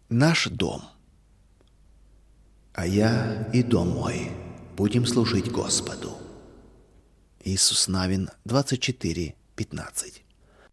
Наш дом. А я и дом мой будем служить Господу. Иисус Навин 24:15.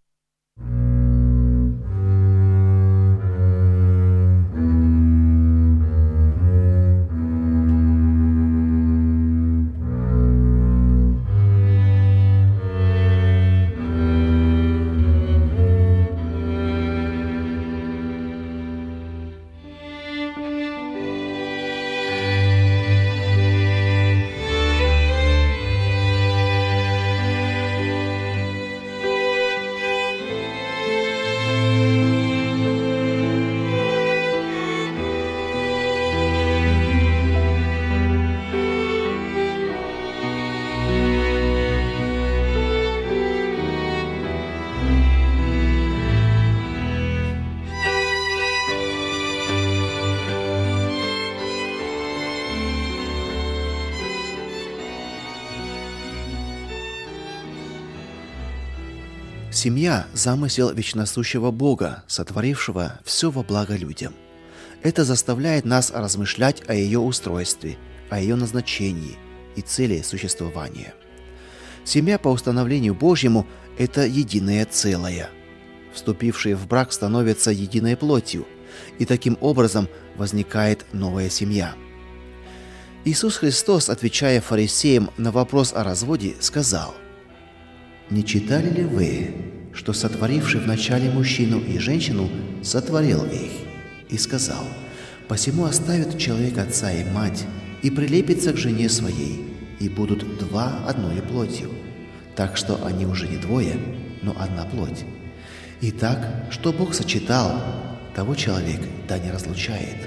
Семья – замысел вечносущего Бога, сотворившего все во благо людям. Это заставляет нас размышлять о ее устройстве, о ее назначении и цели существования. Семья по установлению Божьему – это единое целое. Вступившие в брак становятся единой плотью, и таким образом возникает новая семья. Иисус Христос, отвечая фарисеям на вопрос о разводе, сказал: «Не читали ли вы, что сотворивший вначале мужчину и женщину сотворил их, и сказал: посему оставит человек отца и мать, и прилепится к жене своей, и будут два одною плотью, так что они уже не двое, но одна плоть. Итак, что Бог сочетал, того человек да не разлучает».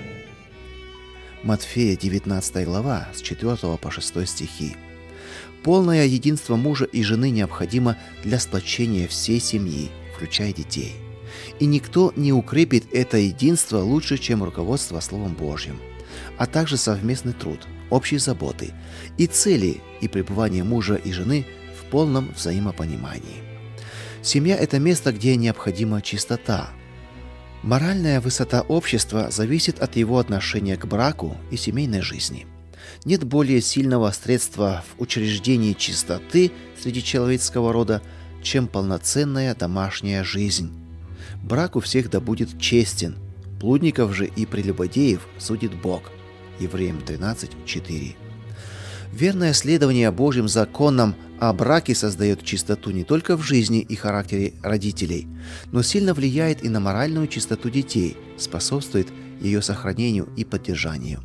Матфея 19 глава с 4 по 6 стихи. Полное единство мужа и жены необходимо для сплочения всей семьи, включая детей. И никто не укрепит это единство лучше, чем руководство Словом Божьим, а также совместный труд, общие заботы и цели и пребывание мужа и жены в полном взаимопонимании. Семья – это место, где необходима чистота. Моральная высота общества зависит от его отношения к браку и семейной жизни. Нет более сильного средства в учреждении чистоты среди человеческого рода, чем полноценная домашняя жизнь. Брак у всех да будет честен, блудников же и прелюбодеев судит Бог. Евреям 13:4. Верное следование Божьим законам о браке создает чистоту не только в жизни и характере родителей, но сильно влияет и на моральную чистоту детей, способствует ее сохранению и поддержанию.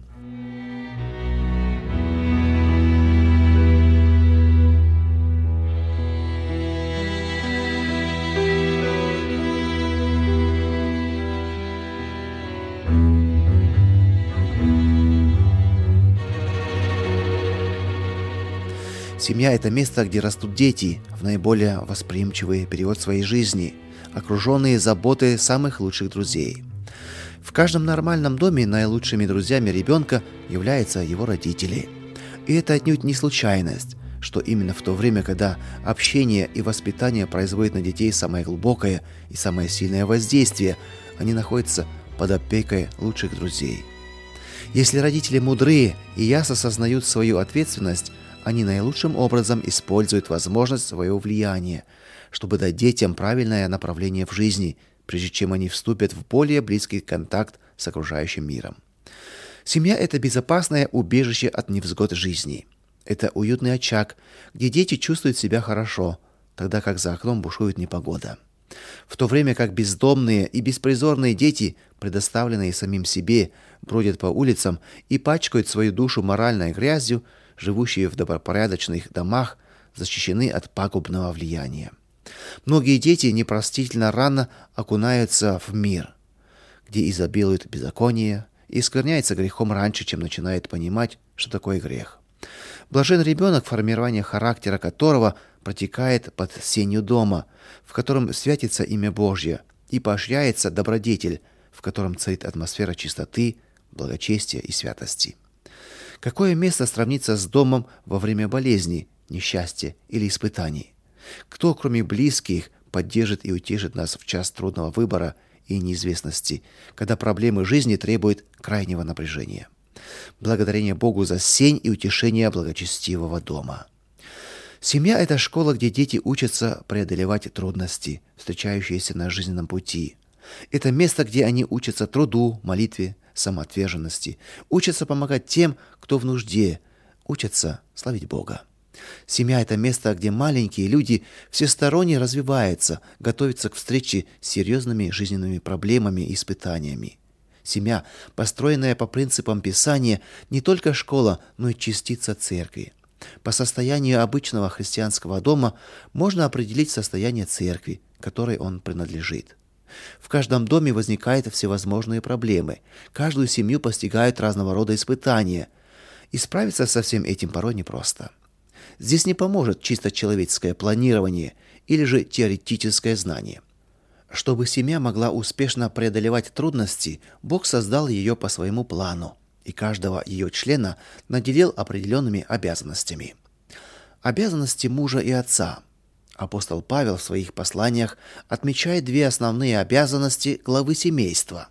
Семья – это место, где растут дети в наиболее восприимчивый период своей жизни, окруженные заботой самых лучших друзей. В каждом нормальном доме наилучшими друзьями ребенка являются его родители. И это отнюдь не случайность, что именно в то время, когда общение и воспитание производят на детей самое глубокое и самое сильное воздействие, они находятся под опекой лучших друзей. Если родители мудрые и ясно осознают свою ответственность, они наилучшим образом используют возможность своего влияния, чтобы дать детям правильное направление в жизни, прежде чем они вступят в более близкий контакт с окружающим миром. Семья – это безопасное убежище от невзгод жизни. Это уютный очаг, где дети чувствуют себя хорошо, тогда как за окном бушует непогода. В то время как бездомные и беспризорные дети, предоставленные самим себе, бродят по улицам и пачкают свою душу моральной грязью, живущие в добропорядочных домах защищены от пагубного влияния. Многие дети непростительно рано окунаются в мир, где изобилует беззаконие и скверняется грехом раньше, чем начинает понимать, что такое грех. Блажен ребенок, формирование характера которого протекает под сенью дома, в котором святится имя Божье, и поощряется добродетель, в котором царит атмосфера чистоты, благочестия и святости. Какое место сравнится с домом во время болезни, несчастья или испытаний? Кто, кроме близких, поддержит и утешит нас в час трудного выбора и неизвестности, когда проблемы жизни требуют крайнего напряжения. Благодарение Богу за сень и утешение благочестивого дома. Семья – это школа, где дети учатся преодолевать трудности, встречающиеся на жизненном пути. Это место, где они учатся труду, молитве, самоотверженности, учатся помогать тем, кто в нужде, учатся славить Бога. Семья – это место, где маленькие люди всесторонне развиваются, готовятся к встрече с серьезными жизненными проблемами и испытаниями. Семья, построенная по принципам Писания, не только школа, но и частица церкви. По состоянию обычного христианского дома можно определить состояние церкви, которой он принадлежит. В каждом доме возникают всевозможные проблемы. Каждую семью постигают разного рода испытания. И справиться со всем этим порой непросто. Здесь не поможет чисто человеческое планирование или же теоретическое знание. Чтобы семья могла успешно преодолевать трудности, Бог создал ее по своему плану, и каждого ее члена наделил определенными обязанностями. Обязанности мужа и отца. Апостол Павел в своих посланиях отмечает две основные обязанности главы семейства.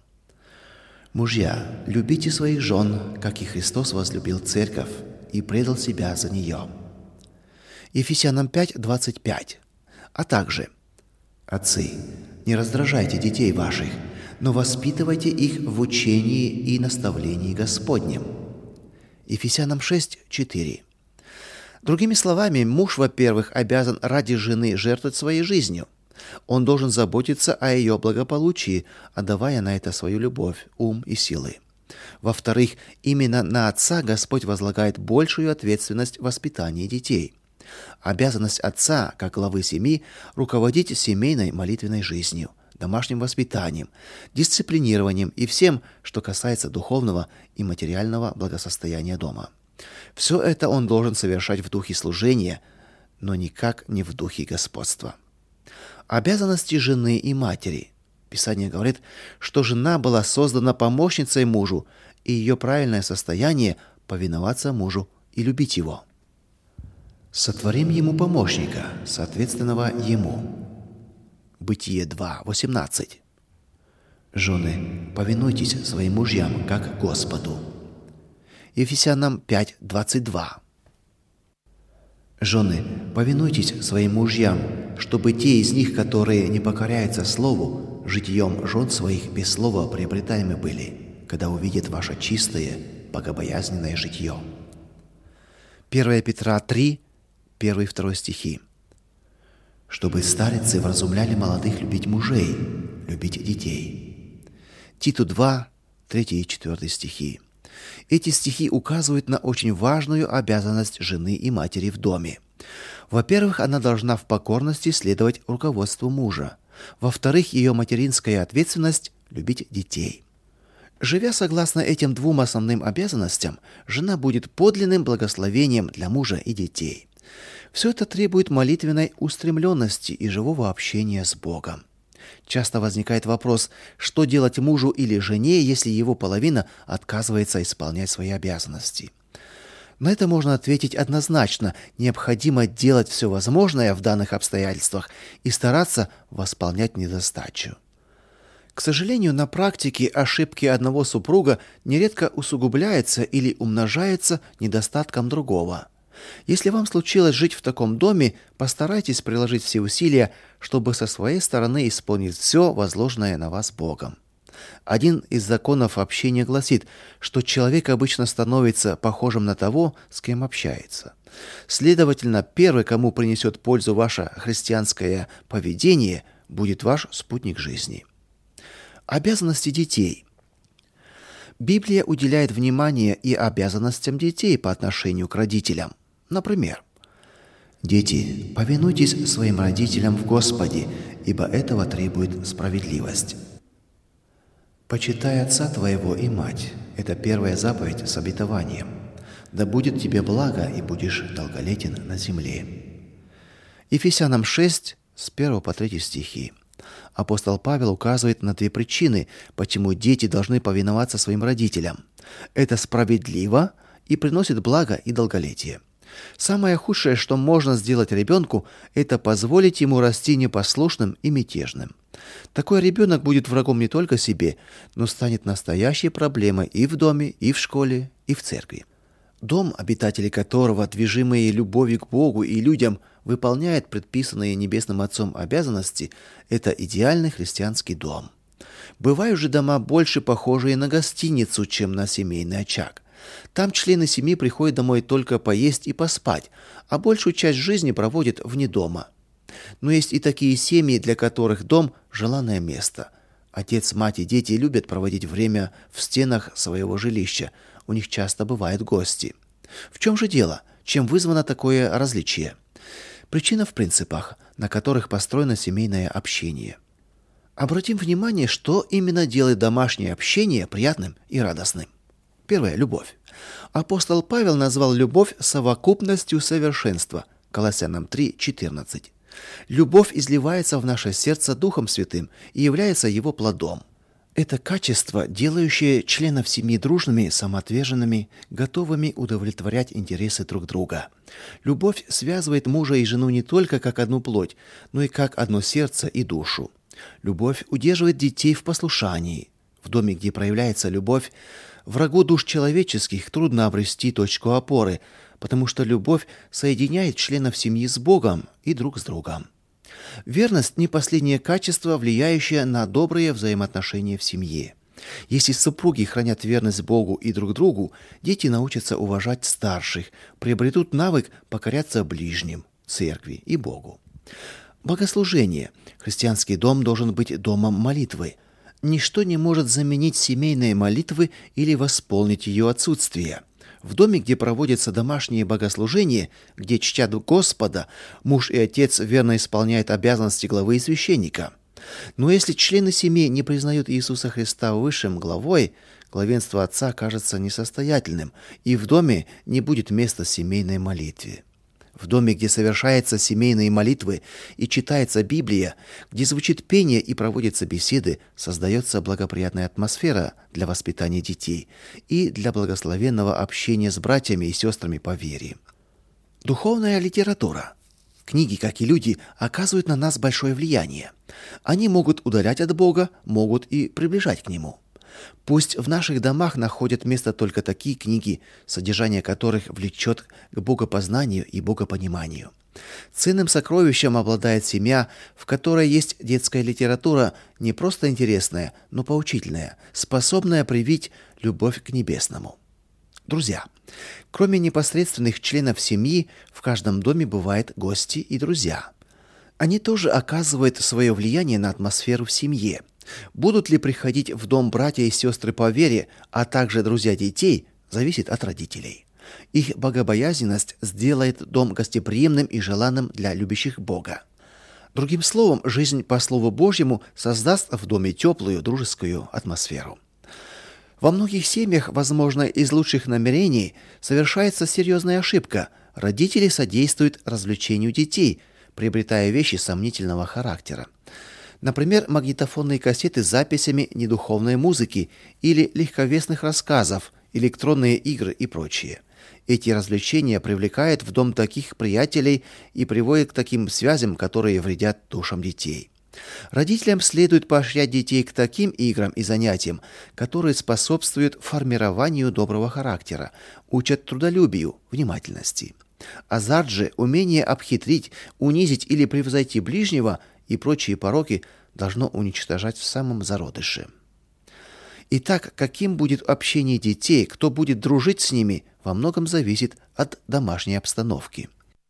«Мужья, любите своих жен, как и Христос возлюбил церковь и предал себя за нее». Ефесянам 5:25. А также: «Отцы, не раздражайте детей ваших, но воспитывайте их в учении и наставлении Господнем». Ефесянам 6:4. Другими словами, муж, во-первых, обязан ради жены жертвовать своей жизнью. Он должен заботиться о ее благополучии, отдавая на это свою любовь, ум и силы. Во-вторых, именно на отца Господь возлагает большую ответственность в воспитании детей. Обязанность отца, как главы семьи, руководить семейной молитвенной жизнью, домашним воспитанием, дисциплинированием и всем, что касается духовного и материального благосостояния дома. Все это он должен совершать в духе служения, но никак не в духе господства. Обязанности жены и матери. Писание говорит, что жена была создана помощницей мужу, и ее правильное состояние – повиноваться мужу и любить его. «Сотворим ему помощника, соответственного ему». Бытие 2:18. «Жены, повинуйтесь своим мужьям, как Господу». Ефесянам 5:22. «Жены, повинуйтесь своим мужьям, чтобы те из них, которые не покоряются слову, житием жен своих без слова приобретаемы были, когда увидят ваше чистое, богобоязненное житье». 1 Петра 3, 1-2 стихи. «Чтобы старицы вразумляли молодых любить мужей, любить детей». Титу 2, 3 и 4 стихи. Эти стихи указывают на очень важную обязанность жены и матери в доме. Во-первых, она должна в покорности следовать руководству мужа. Во-вторых, ее материнская ответственность – любить детей. Живя согласно этим двум основным обязанностям, жена будет подлинным благословением для мужа и детей. Все это требует молитвенной устремленности и живого общения с Богом. Часто возникает вопрос, что делать мужу или жене, если его половина отказывается исполнять свои обязанности. На это можно ответить однозначно: необходимо делать все возможное в данных обстоятельствах и стараться восполнять недостачу. К сожалению, на практике ошибки одного супруга нередко усугубляются или умножаются недостатком другого. Если вам случилось жить в таком доме, постарайтесь приложить все усилия, чтобы со своей стороны исполнить все возложенное на вас Богом. Один из законов общения гласит, что человек обычно становится похожим на того, с кем общается. Следовательно, первый, кому принесет пользу ваше христианское поведение, будет ваш спутник жизни. Обязанности детей. Библия уделяет внимание и обязанностям детей по отношению к родителям. Например: «Дети, повинуйтесь своим родителям в Господе, ибо этого требует справедливость». «Почитай отца твоего и мать» – это первая заповедь с обетованием. «Да будет тебе благо, и будешь долголетен на земле». Ефесянам 6, с 1 по 3 стихи. Апостол Павел указывает на две причины, почему дети должны повиноваться своим родителям. Это справедливо и приносит благо и долголетие. Самое худшее, что можно сделать ребенку, это позволить ему расти непослушным и мятежным. Такой ребенок будет врагом не только себе, но станет настоящей проблемой и в доме, и в школе, и в церкви. Дом, обитатели которого, движимые любовью к Богу и людям, выполняют предписанные Небесным Отцом обязанности, это идеальный христианский дом. Бывают же дома больше похожие на гостиницу, чем на семейный очаг. Там члены семьи приходят домой только поесть и поспать, а большую часть жизни проводят вне дома. Но есть и такие семьи, для которых дом – желанное место. Отец, мать и дети любят проводить время в стенах своего жилища. У них часто бывают гости. В чем же дело? Чем вызвано такое различие? Причина в принципах, на которых построено семейное общение. Обратим внимание, что именно делает домашнее общение приятным и радостным. Первое – любовь. Апостол Павел назвал любовь совокупностью совершенства. Колоссянам 3:14. Любовь изливается в наше сердце Духом Святым и является его плодом. Это качество, делающее членов семьи дружными, самоотверженными, готовыми удовлетворять интересы друг друга. Любовь связывает мужа и жену не только как одну плоть, но и как одно сердце и душу. Любовь удерживает детей в послушании. В доме, где проявляется любовь, врагу душ человеческих трудно обрести точку опоры, потому что любовь соединяет членов семьи с Богом и друг с другом. Верность – не последнее качество, влияющее на добрые взаимоотношения в семье. Если супруги хранят верность Богу и друг другу, дети научатся уважать старших, приобретут навык покоряться ближним, церкви и Богу. Богослужение. Христианский дом должен быть домом молитвы. Ничто не может заменить семейные молитвы или восполнить ее отсутствие. В доме, где проводятся домашние богослужения, где чтят Господа, муж и отец верно исполняют обязанности главы и священника. Но если члены семьи не признают Иисуса Христа высшим главой, главенство отца кажется несостоятельным, и в доме не будет места семейной молитве. В доме, где совершаются семейные молитвы и читается Библия, где звучит пение и проводятся беседы, создается благоприятная атмосфера для воспитания детей и для благословенного общения с братьями и сестрами по вере. Духовная литература. Книги, как и люди, оказывают на нас большое влияние. Они могут удалять от Бога, могут и приближать к Нему. Пусть в наших домах находят место только такие книги, содержание которых влечет к богопознанию и богопониманию. Ценным сокровищем обладает семья, в которой есть детская литература, не просто интересная, но поучительная, способная привить любовь к небесному. Друзья. Кроме непосредственных членов семьи, в каждом доме бывают гости и друзья. Они тоже оказывают свое влияние на атмосферу в семье. Будут ли приходить в дом братья и сестры по вере, а также друзья детей, зависит от родителей. Их богобоязненность сделает дом гостеприимным и желанным для любящих Бога. Другим словом, жизнь по Слову Божьему создаст в доме теплую, дружескую атмосферу. Во многих семьях, возможно, из лучших намерений, совершается серьезная ошибка. Родители содействуют развлечению детей, приобретая вещи сомнительного характера. Например, магнитофонные кассеты с записями недуховной музыки или легковесных рассказов, электронные игры и прочее. Эти развлечения привлекают в дом таких приятелей и приводят к таким связям, которые вредят душам детей. Родителям следует поощрять детей к таким играм и занятиям, которые способствуют формированию доброго характера, учат трудолюбию, внимательности. Азарт же, умение обхитрить, унизить или превзойти ближнего и прочие пороки должно уничтожать в самом зародыше. Итак, каким будет общение детей, кто будет дружить с ними, во многом зависит от домашней обстановки.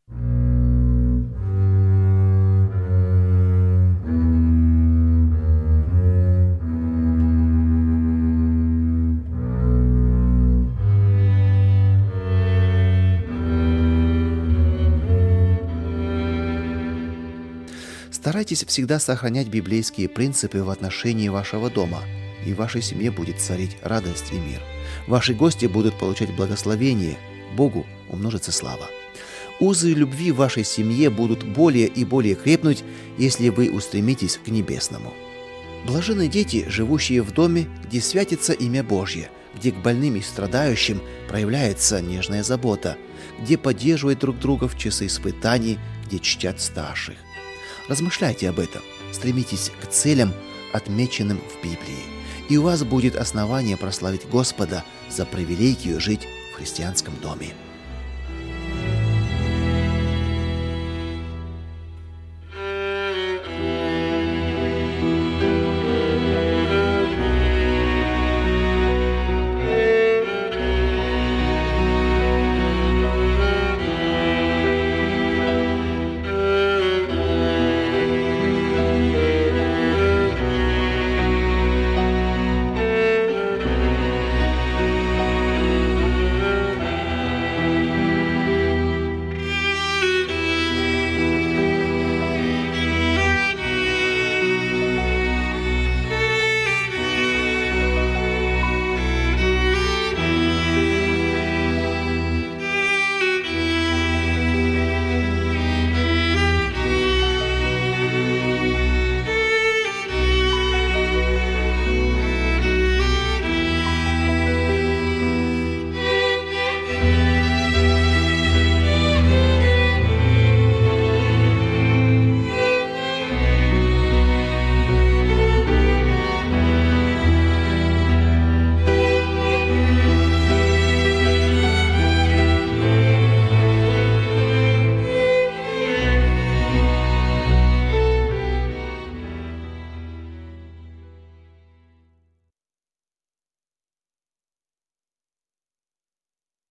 Старайтесь всегда сохранять библейские принципы в отношении вашего дома, и в вашей семье будет царить радость и мир. Ваши гости будут получать благословение, Богу умножится слава. Узы любви в вашей семье будут более и более крепнуть, если вы устремитесь к небесному. Блаженны дети, живущие в доме, где святится имя Божье, где к больным и страдающим проявляется нежная забота, где поддерживают друг друга в часы испытаний, где чтят старших. Размышляйте об этом. Стремитесь к целям, отмеченным в Библии, и у вас будет основание прославить Господа за привилегию жить в христианском доме.